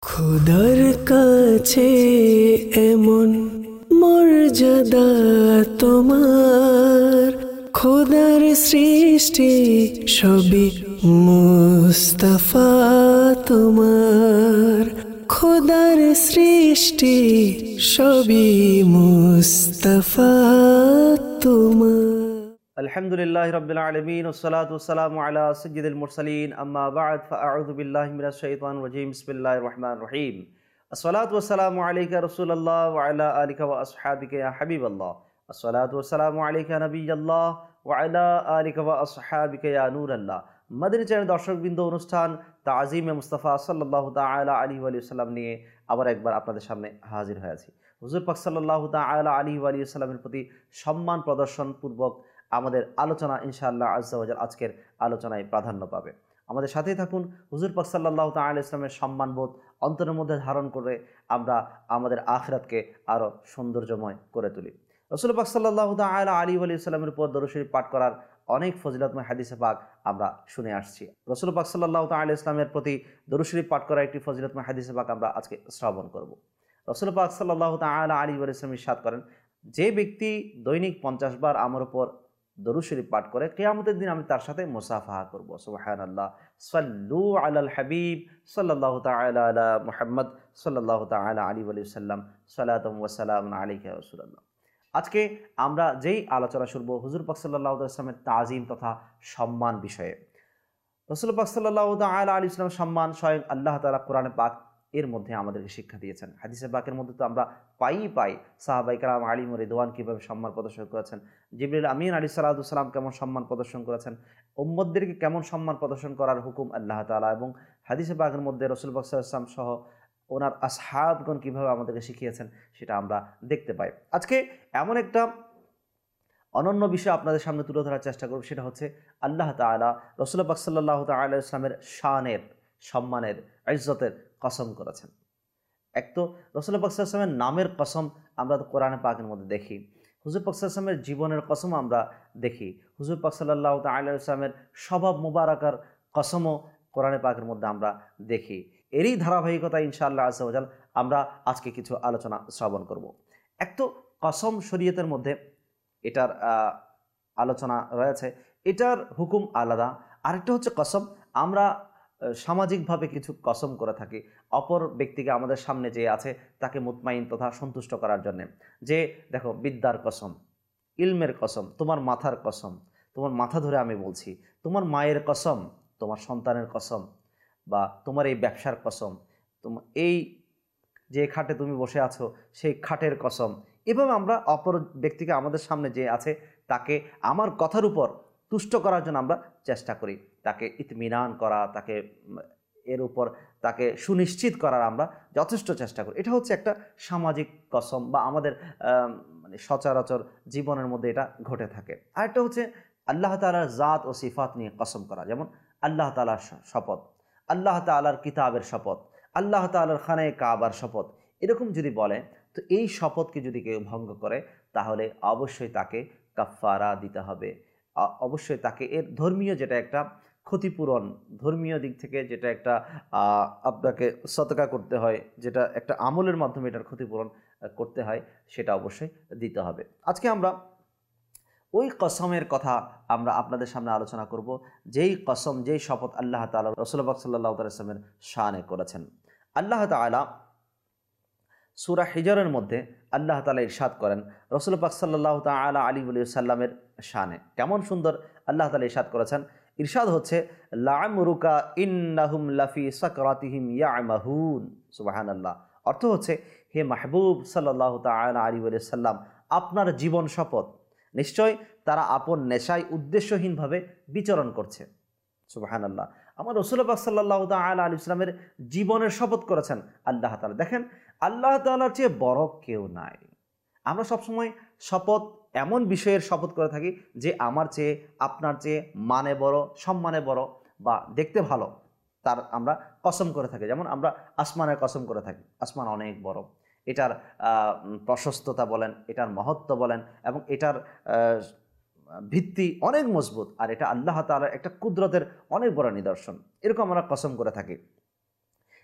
খোদার কাছে এমন মর্যাদা তোমার, খোদার সৃষ্টি সবই মুস্তাফা তোমার, খোদার সৃষ্টি সবই মুস্তাফা তোমার। আলহামদুলিল্লাহি রাব্বিল আলামিন ওয়াসসালাতু ওয়াসসালামু আলা সাইয়্যিদিল মুরসালিন আম্মা বা'দ ফাআউযু বিল্লাহি মিনাশ শাইতানির রাজীম বিসমিল্লাহির রহমানির রহিম আসসালাতু ওয়াসসালামু আলাইকা রাসূলুল্লাহ ওয়া আলা আলিকা ওয়া আসহাবিকা ইয়া হাবিবাল্লাহ আসসালাতু ওয়াসসালামু আলাইকা নবিয়াল্লাহ ওয়া আলা আলিকা ওয়া আসহাবিকা ইয়া নূরাল্লাহ। মাদানী চ্যানেল দর্শকবৃন্দ, অনুষ্ঠান তাজিমে মুস্তাফা সাল্লাল্লাহু তাআলা আলাইহি ওয়া সাল্লাম নিয়ে আবার একবার আপনাদের সামনে হাজির হয়েছি। হুজুর পাক সাল্লাল্লাহু তাআলা আলাইহি ওয়া সাল্লামের প্রতি সম্মান প্রদর্শন পূর্বক আমাদের আলোচনা ইনশাআল্লাহ আজ্জা ওয়া জাল আজকের আলোচনায় প্রাধান্য পাবে। আমাদের সাথেই থাকুন। হুজুর পাক সাল্লাল্লাহু তাআলা ইসলামের সম্মানবোধ অন্তরের মধ্যে ধারণ করে আমরা আমাদের আখিরাতকে আরও সৌন্দর্যময় করে তুলি। রাসূল পাক সাল্লাল্লাহু তাআলা আলাইহি ওয়া সাল্লামের উপর দরুদ শরীফ পাঠ করার অনেক ফজিলতময় হাদিসে পাক আমরা শুনে আসছি। রাসূল পাক সাল্লাল্লাহু তাআলা ইসলামের প্রতি দরুদ শরীফ পাঠ করার একটি ফজিলতময় হাদিসে পাক আমরা আজকে শ্রবণ করব। রাসূল পাক সাল্লাল্লাহু তাআলা আলাইহি ওয়া সাল্লাম ইরশাদ করেন, যে ব্যক্তি দৈনিক 50 বার আমার উপর দরুদ শরীফ পাঠ করে, কিয়ামতের দিন আমি তার সাথে মুসাফাহা করব। সুবহানাল্লাহ। সাল্লু আলাল হাবিব সাল্লাল্লাহু তাআলা আলা মুহাম্মদ সাল্লাল্লাহু তাআলা আলাইহি ওয়া সাল্লাম সালাতুম ওয়া সালামুন আলাইকা ইয়া রাসূলুল্লাহ। আজকে আমরা যেই আলোচনা শুনবো হুজুর পাক সাল্লাল্লাহু আলাইহি ওয়াসাল্লামের তাজিম তথা সম্মান বিষয়ে। রাসূল পাক সাল্লাল্লাহু তাআলা আলাইহি ওয়াসাল্লাম সম্মান স্বয়ং আল্লাহ তাআলা কোরআনে পাক এর মধ্যে আমাদেরকে শিক্ষা দিয়েছেন। হাদিসে পাকের মধ্যে তো আমরা পাই সাহাবায়ে কেরাম আলিম ও রিদওয়ান কীভাবে সম্মান প্রদর্শন করেছেন, জিবরিল আমিন আলাইহিস সালাতু ওয়াস সালাম কেমন সম্মান প্রদর্শন করেছেন, উম্মতদেরকে কেমন সম্মান প্রদর্শন করার হুকুম আল্লাহ তাআলা, এবং হাদিসে পাকের মধ্যে রাসূল পাক সাল্লাল্লাহু আলাইহি ওয়াসাল্লাম সহ ওনার আসহাবগণ কীভাবে আমাদেরকে শিখিয়েছেন সেটা আমরা দেখতে পাই। আজকে এমন একটা অনন্য বিষয় আপনাদের সামনে তুলে ধরার চেষ্টা করব, সেটা হচ্ছে আল্লাহ তাআলা রাসূল পাক সাল্লাল্লাহু তাআলা আলাইহি ওয়াসাল্লামের শানের, সম্মানের, ইজ্জতের কসম করেছেন। এক তো রাসূল পাক সাল্লাল্লাহু আলাইহি ওয়াসাল্লামের নামের কসম আমরা কোরআনে পাকের মধ্যে দেখি, হুজুর পাক সাল্লাল্লাহু আলাইহি ওয়াসাল্লামের জীবনের কসম আমরা দেখি, হুজুর পাক সাল্লাল্লাহু তাআলা আলাইহি ওয়াসাল্লামের স্বভাব মুবারাকার কসমও কোরআনে পাকের মধ্যে আমরা দেখি। এরই ধারাবাহিকতা ইনশাআল্লাহ আজ্জা ওয়া জাল আমরা আজকে কিছু আলোচনা শ্রবণ করব। এক তো কসম শরীয়তের মধ্যে এটার আলোচনা রয়েছে, এটার হুকুম আলাদা। আরেকটা হচ্ছে কসম আমরা সামাজিকভাবে কিছু কসম করে থাকি অপর ব্যক্তিকে, আমাদের সামনে যে আছে তাকে মুতমাইন তথা সন্তুষ্ট করার জন্যে। যে দেখো, বিদ্যার কসম, ইলমের কসম, তোমার মাথার কসম, তোমার মাথা ধরে আমি বলছি, তোমার মায়ের কসম, তোমার সন্তানের কসম, বা তোমার এই ব্যবসার কসম, তোমার এই যে খাটে তুমি বসে আছো সেই খাটের কসম। এভাবে আমরা অপর ব্যক্তিকে, আমাদের সামনে যে আছে তাকে আমার কথার উপর তুষ্ট করার জন্য আমরা চেষ্টা করি, তাকে ইতমিনান করা, তাকে এর উপর তাকে সুনিশ্চিত করার আমরা যথেষ্ট চেষ্টা করি। এটা হচ্ছে একটা সামাজিক কসম, বা আমাদের মানে সচরাচর জীবনের মধ্যে এটা ঘটে থাকে। আরেকটা হচ্ছে আল্লাহ তাআলার জাত ও সিফাত নিয়ে কসম করা, যেমন আল্লাহ তাআলার শপথ, আল্লাহ তাআলার কিতাবের শপথ, আল্লাহ তাআলার খানায়ে কাবার শপথ। এরকম যদি বলে, তো এই শপথকে যদি কেউ ভঙ্গ করে তাহলে অবশ্যই তাকে কাফারা দিতে হবে, অবশ্যই তাকে এর ধর্মীয় যেটা একটা ক্ষতিপূরণ, ধর্মীয় দিক থেকে যেটা একটা আপনাকে সদকা করতে হয়, যেটা একটা আমলের মাধ্যমে এটার ক্ষতিপূরণ করতে হয়, সেটা অবশ্যই দিতে হবে। আজকে আমরা ওই কসমের কথা আমরা আপনাদের সামনে আলোচনা করব, যেই কসম, যেই শপথ আল্লাহ তাআলা রাসূল পাক সাল্লাল্লাহু আলাইহি ওয়াসাল্লামের শানে করেছেন। আল্লাহ তাআলা সূরা হিজরের মধ্যে আল্লাহ তাআলা ইরশাদ করেন রাসূল পাক সাল্লাল্লাহু তাআলা আলাইহি ওয়া সাল্লামের শানে, কেমন সুন্দর আল্লাহ তাআলা ইরশাদ করেছেন। ইরশাদ হচ্ছে, লা'আমরুকা ইন্নাহুম লাফি সাকরাতিহিম ইয়ামাহুন। সুবহানাল্লাহ। অর্থ হচ্ছে, হে মাহবুব সাল্লাল্লাহু তাআলা আলাইহি ওয়া সাল্লাম, আপনার জীবন শপথ, নিশ্চয় তারা আপন নেশায় উদ্দেশ্যহীনভাবে বিচরণ করছে। সুবহানাল্লাহ। আমার রাসূল পাক সাল্লাল্লাহু তাআলা আলাইহি ওয়াসাল্লামের জীবনের শপথ করেছেন আল্লাহ তাআলা। দেখেন, আল্লাহ তাআলার চেয়ে বড় কেউ নাই। আমরা সবসময় শপথ এমন বিষয়ের শপথ করে থাকি যে আমার চেয়ে, আপনার চেয়ে মানে বড়, সম্মানে বড়, বা দেখতে ভালো, তার আমরা কসম করে থাকি। যেমন আমরা আসমানের কসম করে থাকি, আসমান অনেক বড়, এটার প্রশস্ততা বলেন, এটার মহত্ব বলেন, এবং এটার ভিত্তি অনেক মজবুত, আর এটা আল্লাহ তাআলার একটা কুদরতের অনেক বড় নিদর্শন, এরকম আমরা কসম করে থাকি।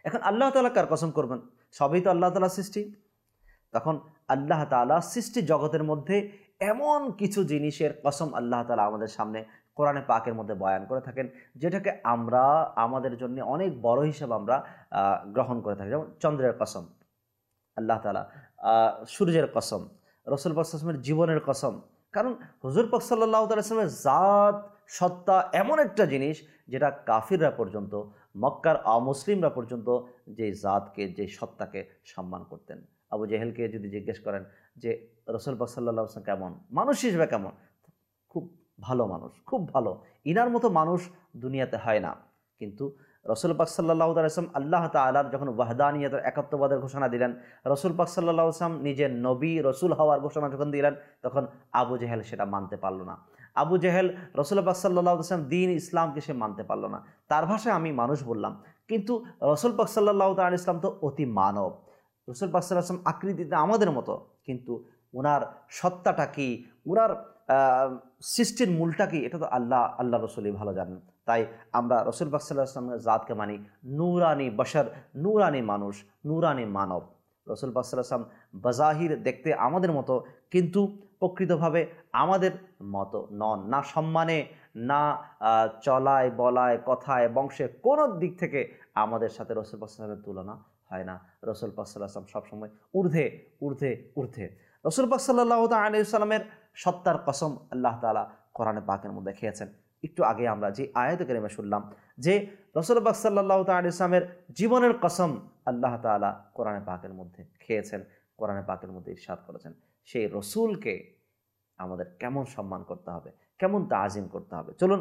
এখন আল্লাহ তাআলা কার কসম করবেন? সবই তো আল্লাহ তাআলার সৃষ্টি। তখন আল্লাহ তাআলা সৃষ্টি জগতের মধ্যে এমন কিছু জিনিসের কসম আল্লাহ তাআলা আমাদের সামনে কোরআনে পাকের মধ্যে বয়ান করে থাকেন, যেটাকে আমরা আমাদের জন্য অনেক বড় হিসেবে আমরা গ্রহণ করে থাকি। যেমন চন্দ্রের কসম আল্লাহ তাআলা, সূর্যের কসম, রাসূল পাক সাল্লাল্লাহু আলাইহি ওয়াসাল্লামের জীবনের কসম। কারণ হুজুর পাক সাল্লাল্লাহু আলাইহি ওয়াসাল্লামের জাত সত্তা এমন একটা জিনিস যেটা কাফিররা পর্যন্ত, মক্কার অমুসলিমরা পর্যন্ত যে জাতকে, যে সত্তাকে সম্মান করতেন। আবু জেহেলকে যদি জিজ্ঞেস করেন যে রাসূল পাক সাল্লাল্লাহু আলাইহি ওয়াসাল্লাম কেমন, মানুষ হিসেবে কেমন, খুব ভালো মানুষ, খুব ভালো, ইনার মতো মানুষ দুনিয়াতে হয় না। কিন্তু রাসূল পাক সাল্লাল্লাহু আলাইহি ওয়াসাল্লাম আল্লাহ তাআলার যখন ওয়াহদানিয়তের, একাত্মবাদের ঘোষণা দিলেন, রাসূল পাক সাল্লাল্লাহু আলাইহি ওয়াসাল্লাম নিজের নবী রসুল হওয়ার ঘোষণা যখন দিলেন, তখন আবু জেহেল সেটা মানতে পারল না। আবু জেহেল রাসূল পাক সাল্লাল্লাহু আলাইহি ওয়াসাল্লাম দ্বীন ইসলামকে সে মানতে পারল না। তার ভাষায় আমি মানুষ বললাম, কিন্তু রাসূল পাক সাল্লাল্লাহু আলাইহি ওয়াসাল্লাম তো অতি মানব। রাসূল পাক সাল্লাল্লাহু আলাইহি ওয়াসাল্লাম আকৃতিতে আমাদের মতো, কিন্তু ওনার সত্তাটা কি, ওনার সৃষ্টির মূলটা কি, এটা তো আল্লাহ রসুলই ভালো জানেন। তাই আমরা রাসূল পাক সাল্লাল্লাহু আলাইহি ওয়াসাল্লামের জাতকে মানি, নূরানি বশর, নূরানি মানুষ, নূরানি মানব। রাসূল পাক সাল্লাল্লাহু আলাইহি ওয়াসাল্লাম বাজাহির দেখতে আমাদের মতো, কিন্তু প্রকৃতভাবে আমাদের মতো নন। না সম্মানে, না চলায় বলায়, কথায়, বংশে, কোনো দিক থেকে আমাদের সাথে রাসূল পাক সাল্লাল্লাহু আলাইহি ওয়াসাল্লামের তুলনা হয় না। রাসূল পাক সাল্লাল্লাহু আলাইহি ওয়াসাল্লাম সবসময় ঊর্ধ্বে ঊর্ধ্বে ঊর্ধ্বে। রাসূল পাক সাল্লাল্লাহু আলাইহি ওয়াসাল্লামের সত্তার কসম আল্লাহ তাআলা কোরআনে পাকের মধ্যে খেয়েছেন। একটু আগে আমরা যে আয়াতে কারিমা শুনলাম, যে রাসূল পাক সাল্লাল্লাহু আলাইহি ওয়াসাল্লামের জীবনের কসম আল্লাহ তাআলা কোরআনে পাকের মধ্যে খেয়েছেন, কোরআনে পাকের মধ্যে ইরশাদ করেছেন। সেই রসুলকে আমাদের কেমন সম্মান করতে হবে, কেমন তাজিম করতে হবে। চলুন,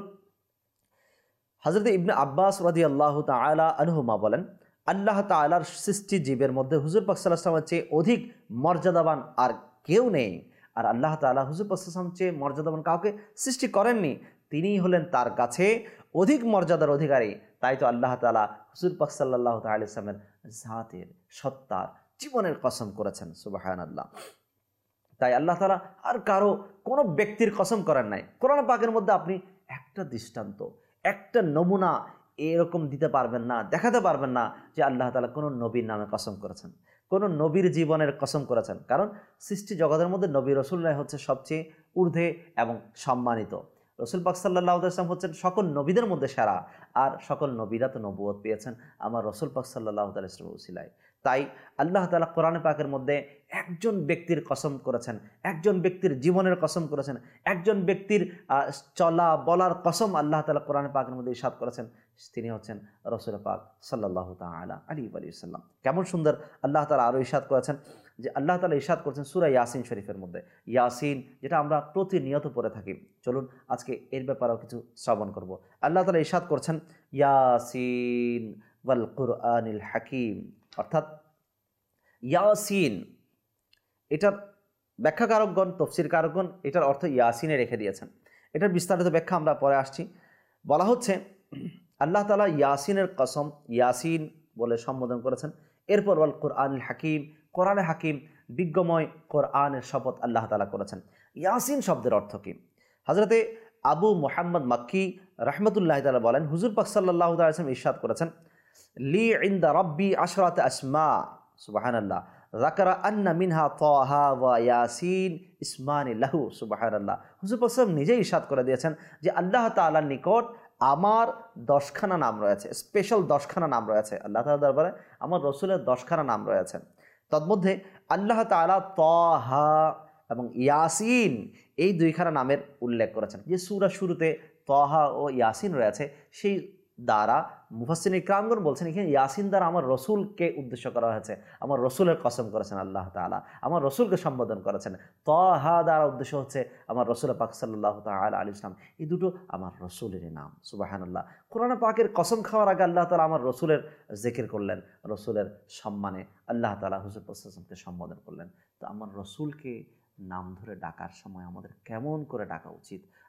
হযরত ইবনে আব্বাস রাদিয়াল্লাহু তাআলা আনহুমা বলেন, আল্লাহ তাআলার সৃষ্টি জীবের মধ্যে হুজুর পাক সাল্লাল্লাহু আলাইহি ওয়াসাল্লামের চেয়ে অধিক মর্যাদাবান আর কেউ নেই। আর আল্লাহ তাআলা হুজুর পাক সাল্লাল্লাহু আলাইহি ওয়াসাল্লামের চেয়ে মর্যাদাবান কাউকে সৃষ্টি করেননি। তিনিই হলেন তার কাছে অধিক মর্যাদার অধিকারী। তাই তো আল্লাহ তাআলা হুজুর পাক সাল্লাল্লাহু আলাইহি ওয়াসাল্লামের জাতের, সত্তার, জীবনের কসম করেছেন। সুবহানাল্লাহ। তাই আল্লাহ তাআলা আর কারো, কোনো ব্যক্তির কসম করেন নাই। কোরআন পাকের মধ্যে আপনি একটা দৃষ্টান্ত, একটা নমুনা এরকম দিতে পারবেন না, দেখাতে পারবেন না যে আল্লাহ তাআলা কোনো নবীর নামে কসম করেছেন, কোনো নবীর জীবনের কসম করেছেন। কারণ সৃষ্টি জগতের মধ্যে নবী রসুলরাই হচ্ছে সবচেয়ে ঊর্ধ্বে এবং সম্মানিত। রাসূল পাক সাল্লাল্লাহু আলাইহি ওয়াসাল্লাম হচ্ছেন সকল নবীদের মধ্যে সেরা, আর সকল নবীরা তো নবুয়ত পেয়েছেন আমার রাসূল পাক সাল্লাল্লাহু আলাইহি ওয়াসাল্লামের উসিলায়। তাই আল্লাহ তাআলা কোরআন পাকের মধ্যে একজন ব্যক্তির কসম করেছেন, একজন ব্যক্তির জীবনের কসম করেছেন, একজন ব্যক্তির চলা বলার কসম আল্লাহ তাআলা কোরআন পাকের মধ্যে ইরশাদ করেছেন। তিনি হচ্ছেন রাসূল পাক সাল্লাল্লাহু তাআলা আলাইহি ওয়াসাল্লাম। কেমন সুন্দর আল্লাহ তাআলা আরও ইরশাদ করেছেন, যে আল্লাহ তাআলা ইরশাদ করেছেন সূরা ইয়াসিন শরীফের মধ্যে। ইয়াসিন, যেটা আমরা প্রতিনিয়ত পড়ে থাকি। চলুন আজকে এর ব্যাপারেও কিছু শ্রবণ করব। আল্লাহ তাআলা ইরশাদ করছেন, ইয়াসিন ওয়াল কুরআনিল হাকিম, অর্থাৎ ইয়াসিন, এটার ব্যাখ্যাকারকগণ, তফসিরকারকগণ এটার অর্থ ইয়াসিনে রেখে দিয়েছেন। এটার বিস্তারিত ব্যাখ্যা আমরা পরে আসছি। বলা হচ্ছে আল্লাহ তাআলা ইয়াসিনের কসম ইয়াসিন বলে সম্বোধন করেছেন। এরপর ওয়াল কুরআনুল হাকিম, কোরআনে হাকিম, বিজ্ঞময় কোরআনের শপথ আল্লাহ তাআলা করেছেন। ইয়াসিন শব্দের অর্থ কি? হযরতে আবু মুহাম্মদ মাক্কি রাহমাতুল্লাহি তাআলা বলেন, হুজুর পাক সাল্লাল্লাহু আলাইহি ওয়াসাল্লাম ইরশাদ করেছেন, লি ইনদা রাব্বি আশরাত আসমা, সুবহানাল্লাহ, যাকারা আন্না মিনহা তাহা ওয়া ইয়াসিন ইসমানি লাহু, সুবহানাল্লাহ। হুজুর পাক সাল্লাল্লাহু নিজেই ইরশাদ করে দিয়েছেন যে আল্লাহ তাআলার নিকট আমার 10খানা নাম রয়েছে, স্পেশাল 10খানা নাম রয়েছে। আল্লাহ তাআলার দরবারে আমার রসুলের 10খানা নাম রয়েছে। তন্মধ্যে আল্লাহ তাআলা তাহা এবং ইয়াসিন এই 2খানা নামের উল্লেখ করেছেন। যে সূরা শুরুতে তাহা ও ইয়াসিন রয়েছে, সেই দ্বারা মুফাসসিরিন ইকরামগণ বলছেন এখানে ইয়াসিন দ্বারা আমার রসুলকে উদ্দেশ্য করা হয়েছে। আমার রসুলের কসম করেছেন আল্লাহ তাআলা, আমার রসুলকে সম্বোধন করেছেন। তাহা দ্বারা উদ্দেশ্য হচ্ছে আমার রসুল পাক সাল্লাল্লাহু তাআলা আলাইহি ওয়াসাল্লাম। এই দুটো আমার রসুলের নাম। সুবহানাল্লাহ। কোরআন পাকের কসম খাওয়ার আগে আল্লাহ তাআলা আমার রসুলের জিকির করলেন, রসুলের সম্মানে আল্লাহ তাআলা হুজুর পাক সাল্লাল্লাহু আলাইহি ওয়াসাল্লামকে সম্বোধন করলেন। তো আমার রসুলকে নাম ধরে ডাকার সময় আমাদের কেমন করে ডাকা উচিত,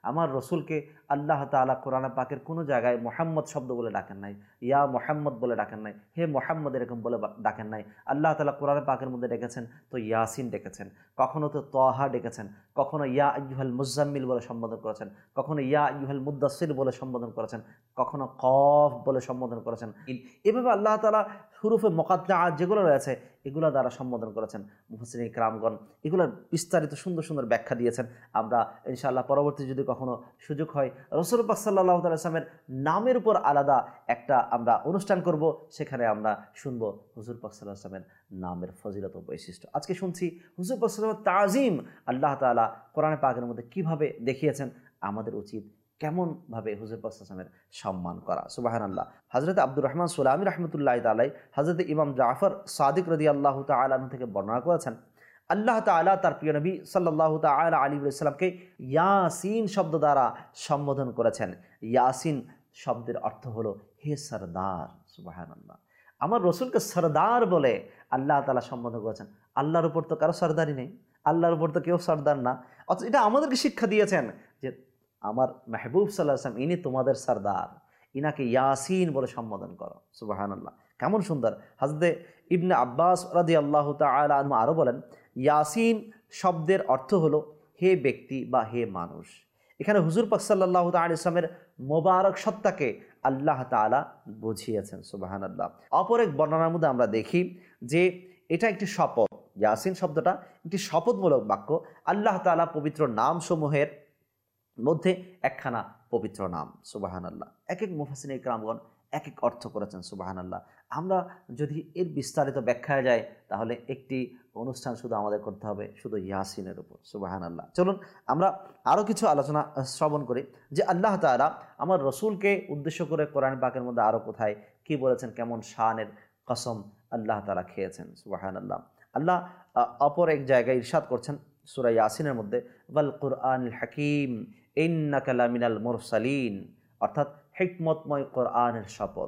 আমার রসুলকে আল্লাহ তাআলা কোরআন পাকের কোনো জায়গায় মোহাম্মদ শব্দ বলে ডাকেন নাই, ইয়া মোহাম্মদ বলে ডাকেন নাই, হে মোহাম্মদ এরকম বলে ডাকেন নাই। আল্লাহ তাআলা কোরআন পাকের মধ্যে ডেকেছেন তো ইয়াসিন ডেকেছেন, কখনো তো তহা ডেকেছেন, কখনো ইয়া আইয়ুহাল মুজাম্মিল বলে সম্বোধন করেছেন, কখনো ইয়া আইয়ুহাল মুদ্দাসসির বলে সম্বোধন করেছেন, কখনো কফ বলে সম্বোধন করেছেন। এভাবে আল্লাহ তাআলা হুরুফে মুকাত্তাআত যেগুলো রয়েছে এগুলো দ্বারা সম্বোধন করেছেন মুফাসসিরিন কিরামগণ, এগুলোর বিস্তারিত সুন্দর সুন্দর ব্যাখ্যা দিয়েছেন। আমরা ইনশাআল্লাহ পরবর্তী যদি কখনো সুযোগ হয় রাসূল পাক সাল্লাল্লাহু আলাইহি ওয়াসাল্লামের নামের উপর আলাদা একটা আমরা অনুষ্ঠান করব, সেখানে আমরা শুনবো হুজুর পাক সাল্লাল্লাহু আলাইহি ওয়াসাল্লামের নামের ফজিলত ও বৈশিষ্ট্য। আজকে শুনছি হুজুর পাক সাল্লাল্লাহু আলাইহি ওয়াসাল্লামের তাজিম আল্লাহ তাআলা কোরআনে পাকের মধ্যে কিভাবে দেখিয়েছেন। আমাদের উচিত কেমনভাবে হুজুর পাক সাল্লাল্লাহু আলাইহি ওয়াসাল্লামের সম্মান করা। সুবহানাল্লাহ। হযরত আব্দুর রহমান সুলামি রাহমাতুল্লাহি তাআলা হযরত ইমাম জাফর সাদিক রাদিয়াল্লাহু তাআলা আনহু থেকে বর্ণনা করেছেন, আল্লাহ তাআলা তার প্রিয় নবী সাল্লাল্লাহু তাআলা আলাইহি ওয়াসাল্লামকে ইয়াসিন শব্দ দ্বারা সম্বোধন করেছেন। ইয়াসিন শব্দের অর্থ হলো হে সরদার। সুবহানাল্লাহ। আমার রসুলকে সরদার বলে আল্লাহ তাআলা সম্বোধন করেছেন। আল্লাহর উপর তো কারো সরদারি নেই, আল্লাহর উপর তো কেউ সরদার না, অথচ এটা আমাদেরকে শিক্ষা দিয়েছেন যে আমার মেহবুব সাল্লাল্লাহু আলাইহি ওয়াসাল্লাম ইনি তোমাদের সরদার, ইনাকে ইয়াসিন বলে সম্বোধন করো। সুবহানাল্লাহ, কেমন সুন্দর। হযরত ইবনে আব্বাস রাদিয়াল্লাহু তাআলা আনহু আরও বলেন, ইয়াসিন শব্দের অর্থ হলো হে ব্যক্তি বা হে মানুষ। এখানে হুজুর পাক সাল্লাল্লাহু তাআলা আলাইহি ওয়াসাল্লামের মোবারক সত্তাকে আল্লাহ তাআলা বুঝিয়েছেন। সুবহানাল্লাহ। অপর এক বর্ণনার মধ্যে আমরা দেখি যে এটা একটি শপথ, ইয়াসিন শব্দটা একটি শপথমূলক বাক্য। আল্লাহ তাআলা পবিত্র নামসমূহের মধ্যে একখানা পবিত্র নাম। সুবহানাল্লাহ। এক এক মুফাসসিরিন কিরামগণ এক এক অর্থ করেছেন। সুবহানাল্লাহ। আমরা যদি এর বিস্তারিত ব্যাখ্যায় যাই তাহলে একটি অনুষ্ঠান শুধু আমাদের করতে হবে শুধু ইয়াসিনের উপর। সুবহানাল্লাহ। চলুন আমরা আরও কিছু আলোচনা শ্রবণ করি যে আল্লাহ তাআলা আমার রসুলকে উদ্দেশ্য করে কোরআন পাকের মধ্যে আরও কোথায় কি বলেছেন, কেমন শানের কসম আল্লাহ তাআলা খেয়েছেন। সুবহানাল্লাহ। আল্লাহ অপর এক জায়গায় ইরশাদ করছেন সূরা ইয়াসিনের মধ্যে, ওয়াল কুরআনিল হাকীম ইন্নাকা লামিনাল মুরসালিন, অর্থাৎ হিকমতময় কোরআনের শপথ,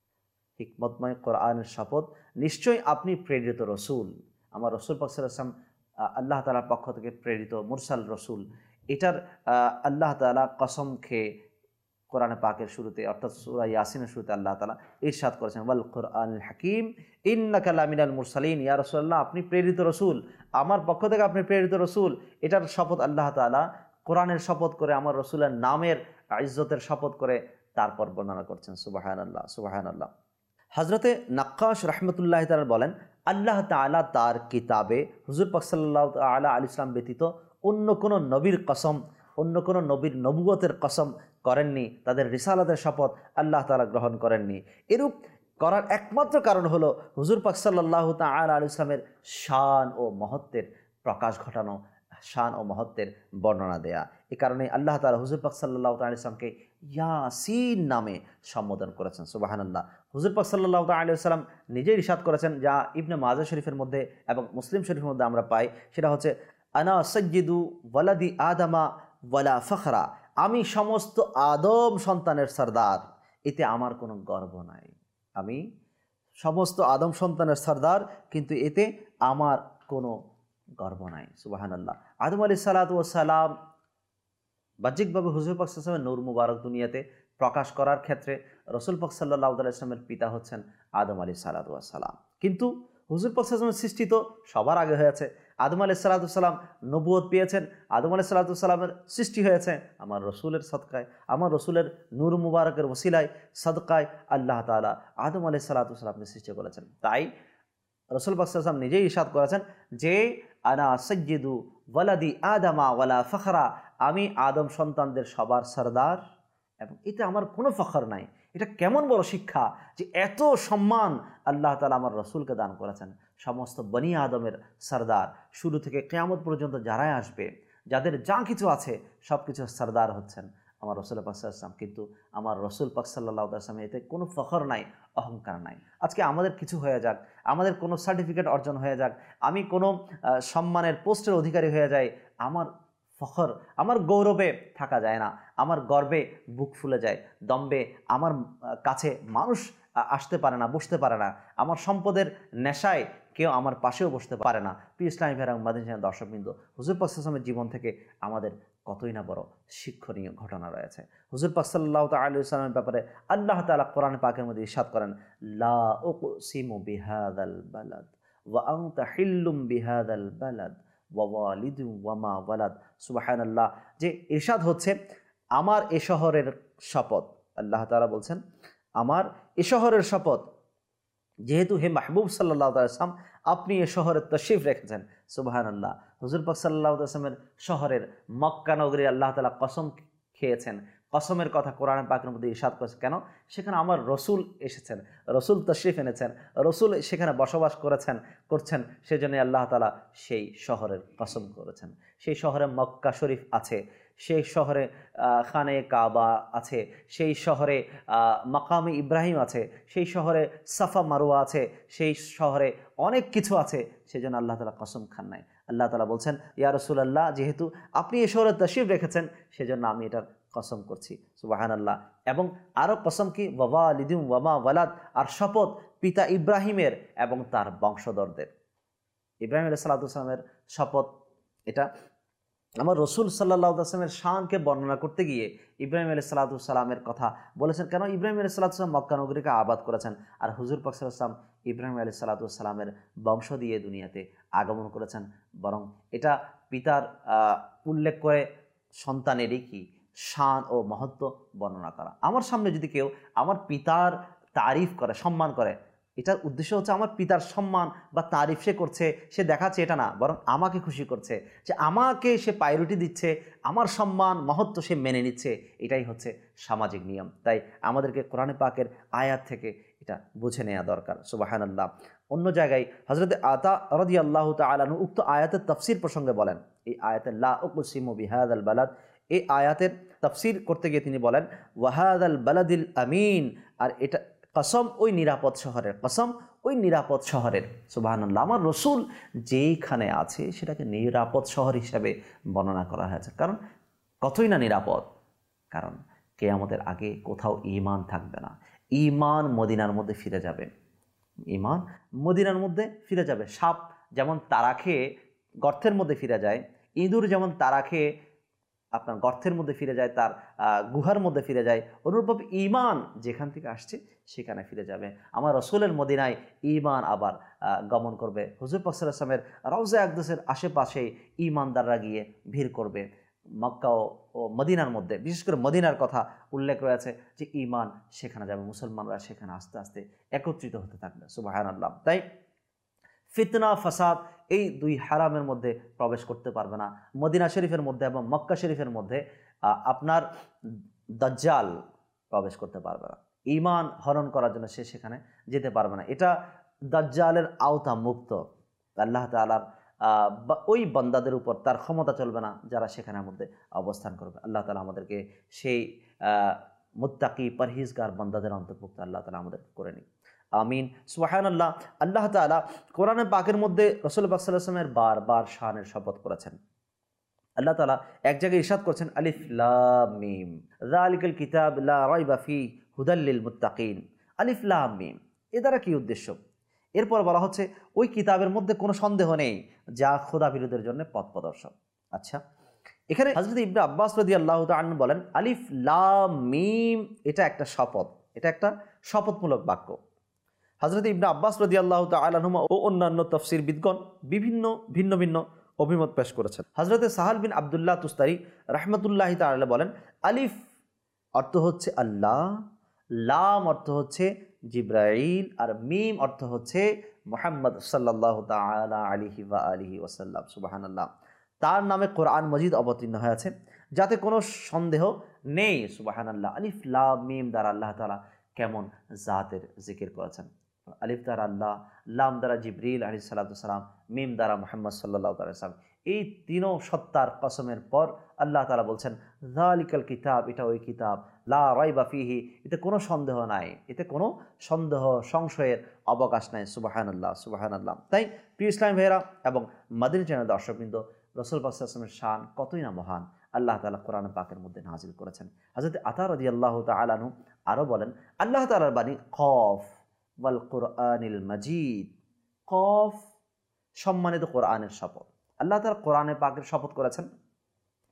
হিকমতময় কোরআনের শপথ, নিশ্চয়ই আপনি প্রেরিত রসুল। আমার রসুল পাক সাল্লাল্লাহু আলাইহি ওয়াসাল্লাম আল্লাহ তাআলার পক্ষ থেকে প্রেরিত মুরসাল রসুল। এটার আল্লাহ তাআলা কসম খেয়ে কোরআনে পাকের শুরুতে অর্থাৎ সূরা ইয়াসিনের শুরুতে আল্লাহ তাআলা ইরশাদ করেছেন, ওয়াল কুরআনিল হাকীম ইন্নাকা লামিনাল মুরসালিন, ইয়া রাসূলুল্লাহ আপনি প্রেরিত রসুল, আমার পক্ষ থেকে আপনি প্রেরিত রসুল। এটার শপথ আল্লাহ তাআলা কোরআনের শপথ করে, আমার রসুলের নামের ইজ্জতের শপথ করে তারপর বর্ণনা করছেন। সুবহানাল্লাহ, সুবহানাল্লাহ। হযরতে নাক্কাশ রাহমাতুল্লাহি তাআলা বলেন, আল্লাহ তাআলা তার কিতাবে হুজুর পাক সাল্লাল্লাহু তাআলা আলাইহি ওয়াসাল্লাম ব্যতীত অন্য কোনো নবীর কসম, অন্য কোনো নবীর নবুয়তের কসম করেননি, তাদের রিসালাতের শপথ আল্লাহ তাআলা গ্রহণ করেননি। এরূপ করার একমাত্র কারণ হলো হুজুর পাক সাল্লাল্লাহু তাআলা আলাইহি ওয়াসাল্লামের শান ও মহত্বের প্রকাশ ঘটানো, শান ও মহত্বের বর্ণনা দেয়া। এ কারণে আল্লাহ তাআলা হুজুর পাক সাল্লাল্লাহু তাআলা আলাইহি ওয়াসাল্লামকে ইয়াসিন নামে সম্বোধন করেছেন। সুবহানাল্লাহ। হুজুর পাক সাল্লাল্লাহু তাআলা আলাইহি ওয়াসাল্লাম নিজেই ইরশাদ করেছেন, যা ইবনে মাজাহ শরীফের মধ্যে এবং মুসলিম শরীফের মধ্যে আমরা পাই, সেটা হচ্ছে আনা সাইয়্যিদু ওয়ালাদি আদামা ওয়ালা ফখরা, আমি সমস্ত আদম সন্তানের সরদার, এতে আমার কোনো গর্ব নাই। আমি সমস্ত আদম সন্তানের সরদার, কিন্তু এতে আমার কোনো গর্ব নাই। সুবহানাল্লাহ। আদম আলাইহিস সালাতু ওয়াস সালাম বাহ্যিকভাবে হুজুর পাক সাল্লাল্লাহু আলাইহি ওয়াসাল্লামের নূর মুবারক দুনিয়াতে প্রকাশ করার ক্ষেত্রে রাসূল পাক সাল্লাল্লাহু আলাইহি ওয়াসাল্লামের পিতা হচ্ছেন আদম আলাইহিস সালাতু ওয়াস সালাম। কিন্তু হুজুর পাক সাল্লাল্লাহু আলাইহি ওয়াসাল্লামের সৃষ্টি তো সবার আগে হয়েছে। আদম আলাইহিস সালাতু ওয়াস সালাম নবুয়ত পেয়েছেন, আদম আলাইহিস সালাতু ওয়াস সালামের সৃষ্টি হয়েছে আমার রসুলের সদকায়, আমার রসুলের নূর মুবারকের ওসিলায় সদকায় আল্লাহ তাআলা আদম আলাইহিস সালাতু ওয়াস সালামকে সৃষ্টি করেছেন। তাই রাসূল পাক সাল্লাল্লাহু আলাইহি ওয়াসাল্লাম নিজেই ইরশাদ করেছেন যে আনা সাইয়্যিদু ওয়ালাদি আদামা ওয়ালা ফখরা, আমি আদম সন্তানদের সবার সরদার এবং এতে আমার কোনো ফখর নাই। এটা কেমন বড় শিক্ষা যে এত সম্মান আল্লাহ তাআলা আমার রসুলকে দান করেছেন, সমস্ত বনি আদমের সরদার, শুরু থেকে কিয়ামত পর্যন্ত যারাই আসবে, যাদের যা কিছু আছে সব কিছু সরদার হচ্ছেন আমার রসুল পাক সাল্লাল্লাহু আলাইহি ওয়াসাল্লাম। কিন্তু আমার রসুল পাক সাল্লাল্লাহু আলাইহি ওয়াসাল্লাম এতে কোনো ফখর নাই, অহংকার নাই। আজকে আমাদের কিছু হয়ে যাক, আমাদের কোনো সার্টিফিকেট অর্জন হয়ে যাক, আমি কোনো সম্মানের পোস্টের অধিকারী হয়ে যাই, আমার ফখর, আমার গৌরবে থাকা যায় না, আমার গর্বে বুক ফুলে যায়, দম্বে আমার কাছে মানুষ আসতে পারে না, বসতে পারে না, আমার সম্পদের নেশায় কেউ আমার পাশেও বসতে পারে না। প্রিয় ইসলামী ভাইরা এবং মাদানী চ্যানেল দর্শকবৃন্দ, হুজুর পাক সাল্লাল্লাহু আলাইহি ওয়াসাল্লামের জীবন থেকে আমাদের কতই না বড় শিক্ষণীয় ঘটনা রয়েছে। হুজুর পাক সাল্লাল্লাহু তাআলা আলাইহি ওয়াসাল্লামের ব্যাপারে আল্লাহ তাআলা কোরআন পাকের মধ্যে ইরশাদ করেন, লা উকসিমু বিহাযাল বালাদ ওয়া আনতা হিল্লুম বিহাযাল বালাদ ওয়া ওয়ালিদু ওয়া মা ওয়ালাদ। সুবহানাল্লাহ। যে ইরশাদ হচ্ছে, আমার এ শহরের শপথ, আল্লাহ তাআলা বলছেন আমার এ শহরের শপথ, যেহেতু হে মাহবুব সাল্লাল্লাহু আলাইহি ওয়াসাল্লাম আপনি এ শহরে তশরিফ রেখেছেন। সুবহানাল্লাহ। হুজুর পাক সাল্লাল্লাহু আলাইহি ওয়াসাল্লামের শহরের মক্কা নগরী আল্লাহ তাআলা কসম খেয়েছেন, কসমের কথা কোরআন পাকের মধ্যে ইরশাদ করেছে। কেন? সেখানে আমার রসুল এসেছেন, রসুল তশরিফ এনেছেন, রসুল সেখানে বসবাস করছেন, সেজন্য আল্লাহ তাআলা সেই শহরের কসম করেছেন। সেই শহরে মক্কা শরীফ আছে, সেই শহরে খানে কাবা আছে, সেই শহরে মাকামে ইব্রাহিম আছে, সেই শহরে সাফা মারওয়া আছে, সেই শহরে অনেক কিছু আছে। সেজন্য আল্লাহ তাআলা কসম খান নাই। আল্লাহ তাআলা বলছেন, ইয়া রাসূলুল্লাহ, যেহেতু আপনি এই শহরে তাশরিফ রেখেছেন সেজন্য আমি এটার কসম করছি। সুবহানাল্লাহ। এবং আরও কসম কি, ওয়া ওয়ালিদিন ওয়া মা ওয়ালাদ, আর শপথ পিতা ইব্রাহিমের এবং তার বংশধরদের। ইব্রাহিম আলাইহিস সালামের শপথ এটা। আমার রসুল সাল্লাল্লাহু আলাইহি ওয়াসাল্লামের শানকে বর্ণনা করতে গিয়ে ইব্রাহিম আলাইহিস সালামের কথা বলেছেন। কেন? ইব্রাহিম আলাইহিস সালাম মক্কা নগরীকে আবাদ করেছেন, আর হুজুর পাক সাল্লাল্লাহু আলাইহি ওয়াসাল্লাম ইব্রাহিম আলাইহিস সালামের বংশ দিয়ে দুনিয়াতে আগমন করেছেন। বরং এটা পিতার উল্লেখ করে সন্তানেরই কি শান ও মহত্ব বর্ণনা করা। আমার সামনে যদি কেউ আমার পিতার তারিফ করে, সম্মান করে, এটার উদ্দেশ্য হচ্ছে আমার পিতার সম্মান বা তারিফ সে করছে, সে দেখাচ্ছে এটা না, বরং আমাকে খুশি করছে, যে আমাকে সে প্রায়োরিটি দিচ্ছে, আমার সম্মান মহত্ব সে মেনে নিচ্ছে। এটাই হচ্ছে সামাজিক নিয়ম। তাই আমাদেরকে কোরআনে পাকের আয়াত থেকে এটা বুঝে নেওয়া দরকার। সুবহানাল্লাহ। অন্য জায়গায় হযরত আতা রাদিয়াল্লাহু তাআলা আনহু উক্ত আয়াতের তাফসীর প্রসঙ্গে বলেন, এই আয়াতে লা উকসিমু বিহাযাল বালাদ, এই আয়াতের তাফসীর করতে গিয়ে তিনি বলেন, ওয়াহাদাল বালাদিল আমিন, আর এটা কসম ওই নিরাপদ শহরের, কসম ওই নিরাপদ শহরের। সুবহানাল্লাহ। আমার রসুল যেইখানে আছে সেটাকে নিরাপদ শহর হিসাবে বর্ণনা করা হয়েছে। কারণ কতই না নিরাপদ, কারণ কিয়ামতের আগে কোথাও ঈমান থাকবে না। ঈমান মদিনার মধ্যে ফিরে যাবে, ঈমান মদিনার মধ্যে ফিরে যাবে। সাপ যেমন তারা খেয়ে গর্তের মধ্যে ফিরে যায়, ইঁদুর যেমন তারা খেয়ে আপনার গর্তের মধ্যে ফিরে যায়, তার গুহার মধ্যে ফিরে যায়, অনুরূপভাবে ঈমান যেখান থেকে আসছে সেখানে ফিরে যাবে। আমার রসুলের মদিনায় ঈমান আবার গমন করবে। হুজুর পাক সাল্লাল্লাহু আলাইহি ওয়াসাল্লামের রওজা আকদাসের আশেপাশে ঈমানদাররা গিয়ে ভিড় করবে। মক্কা ও মদিনার মধ্যে, বিশেষ করে মদিনার কথা উল্লেখ রয়েছে যে ঈমান সেখানে যাবে, মুসলমানরা সেখানে আস্তে আস্তে একত্রিত হতে থাকবে। সুবহানাল্লাহ। তাই ফিতনা ফাসাদ এই দুই হারামের মধ্যে প্রবেশ করতে পারবে না। মদিনা শরীফের মধ্যে এবং মক্কা শরীফের মধ্যে আপনার দাজ্জাল প্রবেশ করতে পারবে না। ঈমান হরণ করার জন্য সে সেখানে যেতে পারবে না। এটা দাজ্জালের আওতা মুক্ত। আল্লাহ তাআলার ওই বান্দাদের উপর তার ক্ষমতা চলবে না যারা সেখানের মধ্যে অবস্থান করবে। আল্লাহ তাআলা আমাদেরকে সেই মুত্তাকি পরহেজগার বান্দাদের অন্তর্ভুক্ত আল্লাহ তাআলা আমাদের করে নিক। আমিন। সুবহানাল্লাহ। আল্লাহ তাআলা কোরআনে পাকের মধ্যে রাসূল পাক সাল্লাল্লাহু আলাইহি ওয়াসাল্লামের বারবার শানের শপথ করেছেন। আল্লাহ তাআলা এক জায়গায় ইরশাদ করেছেন, আলিফ লাম মিম যালিকাল কিতাব লা রাইবা ফি হুদাল লিল মুত্তাকিন। আলিফ লাম মিম, এর দ্বারা কি উদ্দেশ্য? এরপর বলা হচ্ছে ওই কিতাবের মধ্যে কোনো সন্দেহ নেই যা খোদা বিরোধের জন্য পথ প্রদর্শক। আচ্ছা, এখানে হযরত ইবনে আব্বাস রাদিয়াল্লাহু তাআলা আনহু বলেন, আলিফ লাম মিম এটা একটা শপথ, এটা একটা শপথমূলক বাক্য। হযরত ইবনে আব্বাস রাদিয়াল্লাহু তাআলা আনহুমা ও অন্যান্য তাফসীরবিদগণ ভিন্ন ভিন্ন অভিমত পেশ করেছেন। হযরত সাহাল বিন আব্দুল্লাহ তুস্তারি রাহমাতুল্লাহি তাআলা বলেন, আলিফ অর্থ হচ্ছে আল্লাহ, লাম অর্থ হচ্ছে জিবরাইল, আর মিম অর্থ হচ্ছে মুহাম্মদ সাল্লাল্লাহু তাআলা আলাইহি ওয়া আলিহি ওয়াসাল্লাম। সুবহানাল্লাহ। তার নামে কোরআন মজিদ অবতীর্ণ হয়েছে যাতে কোনো সন্দেহ নেই। সুবহানাল্লাহ। আলিফ লাম মিম দ্বারা আল্লাহ তাআলা কেমন জাতের জিকির করেছেন। আলিফ দ্বারা আল্লাহ, লাম দ্বারা জিবরিল আলাইহিস সালাতু ওয়াস সালাম, মিম দ্বারা মুহাম্মদ সাল্লাল্লাহু আলাইহি ওয়াসাল্লাম। এই তিনও সত্তার কসমের পর আল্লাহ তাআলা বলছেন, যালিকাল কিতাব, এটা ওই কিতাব, লা রাইবা ফিহি, এতে কোনো সন্দেহ নাই, এতে কোনো সন্দেহ সংশয়ের অবকাশ নাই। সুবহানাল্লাহ, সুবহানাল্লাহ। তাই প্রিয় ইসলাম ভাইয়েরা এবং মাদানী চ্যানেল দর্শকবৃন্দ, রাসূল পাক সাল্লাল্লাহু আলাইহি ওয়াসাল্লামের শান কতই না মহান আল্লাহ তাআলা কোরআন পাকের মধ্যে নাজিল করেছেন। হযরত আতা রাদিয়াল্লাহু তাআলা আনহু আরও বলেন, আল্লাহ তাআলার বাণী কফ ওয়াল কুরআনিল মাজিদ, কফ সম্মানিত কোরআনের শপথ। আল্লাহ তাআলা কোরআনে পাকের শপথ করেছেন।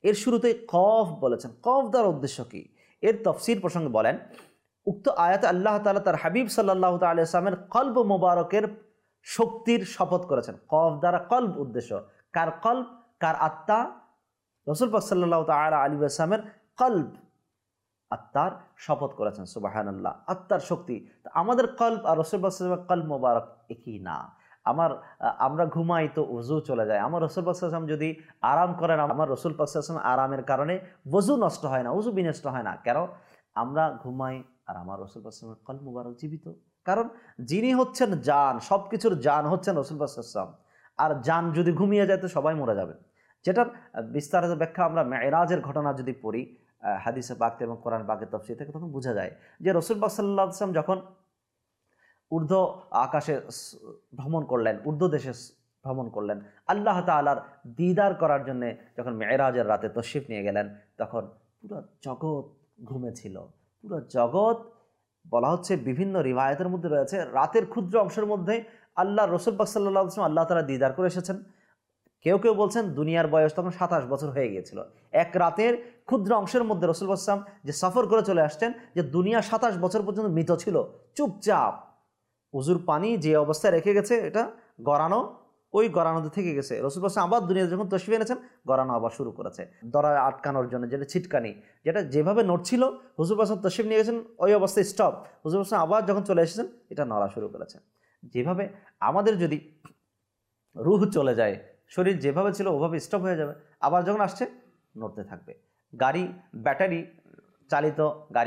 এর শুরুতেই কফ বলেছেন। কফ দ্বারা উদ্দেশ্য কি? এর তফসির প্রসঙ্গে বলেন, উক্ত আয়াতে আল্লাহ তাআলা তার হাবিব সাল্লাল্লাহু তাআলা আলাইহি ওয়াসাল্লামের কলব মোবারকের শক্তির শপথ করেছেন। কফ দ্বারা কলব উদ্দেশ্য, কার কলব, কার আত্মা? রাসূল পাক সাল্লাল্লাহু তাআলা আলাইহি ওয়াসাল্লামের কলব, আত্মার শপথ করেছেন। সুবহানাল্লাহ, আত্মার শক্তি। আমাদের কলব আর রাসূল পাক সাল্লাল্লাহু আলাইহি ওয়াসাল্লামের কলব মোবারক একই না। আমরা ঘুমাই তো ওযু চলে যায়। আমার রাসূল পাক সাল্লাল্লাহু আলাইহি ওয়াসাল্লাম যদি আরাম করেন, আমার রাসূল পাক সাল্লাল্লাহু আলাইহি ওয়াসাল্লাম আরামের কারণে ওযু নষ্ট হয় না, ওযু বিনষ্ট হয় না। কেন? আমরা ঘুমাই আর আমার রাসূল পাক সাল্লাল্লাহু আলাইহি ওয়াসাল্লামের কলব মোবারক জীবিত। কারণ যিনি হচ্ছেন জান, সব কিছুর জান হচ্ছেন রাসূল পাক সাল্লাল্লাহু আলাইহি ওয়াসাল্লাম। আর জান যদি ঘুমিয়ে যায় তো সবাই মরে যাবে। যেটার বিস্তারিত ব্যাখ্যা আমরা মেরাজের ঘটনা যদি পড়ি হাদিসে পাক এবং কোরআন পাকের তাফসীর থেকে, তখন বোঝা যায় যে রাসূল পাক সাল্লাল্লাহু আলাইহি ওয়াসাল্লাম যখন ঊর্ধ্ব আকাশে ভ্রমণ করলেন, ঊর্ধ্ব দেশে ভ্রমণ করলেন, আল্লাহ তাআলার দিদার করার জন্য যখন মেরাজের রাতে তশরিফ নিয়ে গেলেন, তখন পুরো জগৎ ঘুমেছিল। পুরো জগৎ, বলা হচ্ছে বিভিন্ন রিওয়ায়াতের মধ্যে রয়েছে, রাতের ক্ষুদ্র অংশের মধ্যে আল্লাহ রাসূল পাক সাল্লাল্লাহু আলাইহি ওয়াসাল্লাম আল্লাহ তাআলা দিদার করে এসেছেন। কেউ কেউ বলছেন দুনিয়ার বয়স তখন 27 বছর হয়ে গিয়েছিল। এক রাতের ক্ষুদ্র অংশের মধ্যে রাসূল পাক সাল্লাল্লাহু আলাইহি ওয়াসাল্লাম যে সফর করে চলে আসছেন, যে দুনিয়া 27 বছর পর্যন্ত মৃত ছিল, চুপচাপ। উজুর পানি যে অবস্থায় রেখে গেছে, এটা গড়ানো, ওই গড়ানোতে থেকে গেছে। রাসূল পাক সাল্লাল্লাহু আলাইহি ওয়াসাল্লাম আবার দুনিয়াতে যখন তশরিফ এনেছেন, গড়ানো আবার শুরু করেছে। দরায় আটকানোর জন্য যেটা ছিটকানি, যেটা যেভাবে নড়ছিল, হুজুর পাক সাল্লাল্লাহু আলাইহি ওয়াসাল্লাম তশরিফ নিয়ে গেছেন, ওই অবস্থায় স্টপ। হুজুর পাক সাল্লাল্লাহু আলাইহি ওয়াসাল্লাম আবার যখন চলে এসেছেন, এটা নড়া শুরু করেছে। যেভাবে আমাদের যদি রূহ চলে যায়, শরীর যেভাবে ছিল ওভাবে স্টপ হয়ে যাবে, আবার যখন আসছে নড়তে থাকবে। গাড়ি, ব্যাটারি চালিত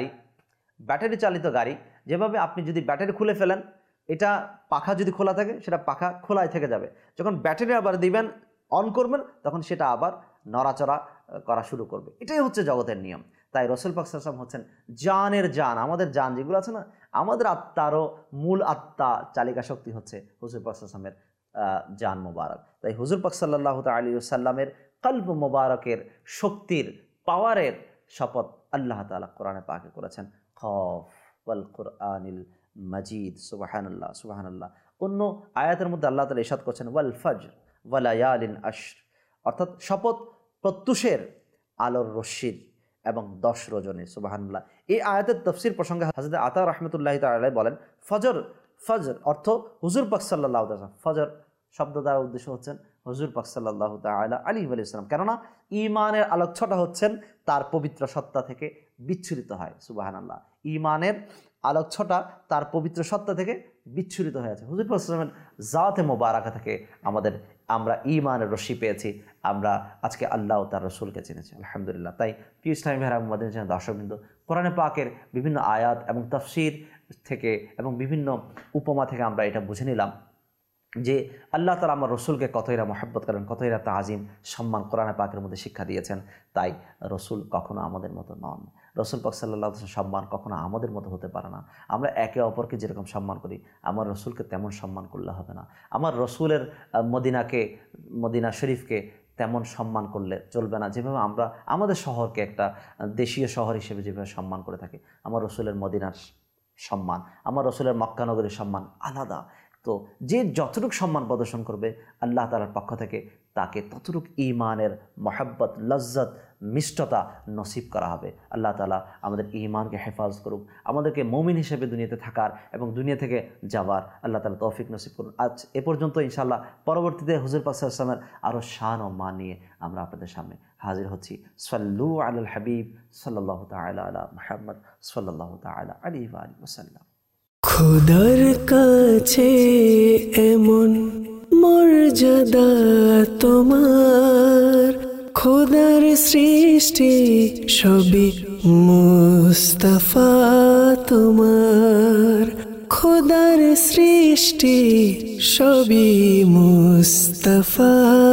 গাড়ি, যেভাবে আপনি যদি ব্যাটারি খুলে ফেলেন, এটা পাখা যদি খোলা থাকে, সেটা পাখা খোলাই থেকে যাবে। যখন ব্যাটারি আবার দিবেন, অন করবেন, তখন সেটা আবার নড়াচড়া করা শুরু করবে। এটাই হচ্ছে জগতের নিয়ম। তাই রাসূল পাক সাল্লাল্লাহু আলাইহি ওয়াসাল্লাম হচ্ছেন জানের জান। আমাদের জান যেগুলো আছে না, আমাদের আত্মারও মূল আত্মা চালিকা শক্তি হচ্ছে হুজুর পাক সাল্লাল্লাহু আলাইহি ওয়াসাল্লামের জান মোবারক। তাই হুজুর পাক সাল্লাল্লাহু তাআলা আলাইহি ওয়াসাল্লামের কলব মোবারকের শক্তির, পাওয়ারের শপথ আল্লাহ তাআলা কোরআনে পাকে করেছেন। কফ ওয়াল কুরআনিল মাজিদ। সুবহানাল্লাহ, সুবহানাল্লাহ। অন্য আয়াতের মধ্যে আল্লাহ তাআলা ইরশাদ করছেন ওয়াল ফজর ওয়া লায়ালিন আশর, অর্থাৎ শপথ প্রত্যুষের আলোর রশ্মির এবং 10 রজনী। সুবহানাল্লাহ। এই আয়াতের তাফসীর প্রসঙ্গে হযরত আতা রাহমাতুল্লাহি তাআলা আলাইহি বলেন, ফজর অর্থ হুজুর পাক সাল্লাল্লাহু আলাইহি ওয়াসাল্লাম। ফজর শব্দ দ্বারা উদ্দেশ্য হচ্ছেন হুজুর পাক সাল্লাল্লাহু তাআলা আলাইহি ওয়াসাল্লাম। কেননা ঈমানের আলোকছটা হচ্ছেন তার পবিত্র সত্তা থেকে বিচ্ছুরিত হয়। সুবহানাল্লাহ। ঈমানের আলোকছটা তার পবিত্র সত্তা থেকে বিচ্ছুরিত হয়েছে। হুজুর পাক সাল্লাল্লাহু আলাইহি ওয়াসাল্লামের জাতে মোবারকা থেকে আমরা ঈমানের রশ্মি পেয়েছি। আমরা আজকে আল্লাহ ও তার রাসূলকে চিনেছি, আলহামদুলিল্লাহ। তাই প্রিয় ইসলামী ভাইরা এবং মাদানী চ্যানেল দর্শকবৃন্দ, কোরআনে পাকের বিভিন্ন আয়াত এবং তাফসীর থেকে এবং বিভিন্ন উপমা থেকে আমরা এটা বুঝে নিলাম যে আল্লাহ তাআলা আমার রসুলকে কতইরা মহব্বত করেন, কতইরা তাজিম সম্মান কোরআনে পাকের মধ্যে শিক্ষা দিয়েছেন। তাই রসুল কখনো আমাদের মতো নন। রসুল পাক সাল্লাল্লাহু আলাইহি ওয়াসাল্লাম সম্মান কখনো আমাদের মতো হতে পারে না। আমরা একে অপরকে যেরকম সম্মান করি, আমার রসুলকে তেমন সম্মান করলে হবে না। আমার রসুলের মদিনা শরীফকে তেমন সম্মান করলে চলবে না, যেভাবে আমরা আমাদের শহরকে একটা দেশীয় শহর হিসেবে যেভাবে সম্মান করে থাকি। আমার রসুলের মদিনার সম্মান, আমার রসুলের মক্কা নগরীর সম্মান আলাদা। তো যে যতটুকু সম্মান প্রদর্শন করবে আল্লাহ তাআলার পক্ষ থেকে, তাকে ততটুক ঈমানের মহব্বত, লজ্জত, মিষ্টতা নসিব করা হবে। আল্লাহ তাআলা আমাদের ঈমানকে হেফাজত করুক, আমাদেরকে মুমিন হিসেবে দুনিয়াতে থাকার এবং দুনিয়া থেকে যাওয়ার আল্লাহ তাআলা তৌফিক নসিব করুন। আজ এ পর্যন্ত। ইনশাআল্লাহ পরবর্তীতে হুজুর পাক সাল্লাল্লাহু আলাইহি ওয়াসাল্লামের আরও শান ও মান নিয়ে আমরা আপনাদের সামনে হাজির হচ্ছি। সাল্লু আলাল হাবিব সাল্লাল্লাহু তাআলা আলা মুহাম্মদ সাল্লাল্লাহু তাআলা আলাইহি ওয়া সাল্লাম। খোদার কাছে এমন মর্যাদা তোমার, খোদার সৃষ্টি সবই মুস্তাফা তোমার, খোদার সৃষ্টি সবই মুস্তাফা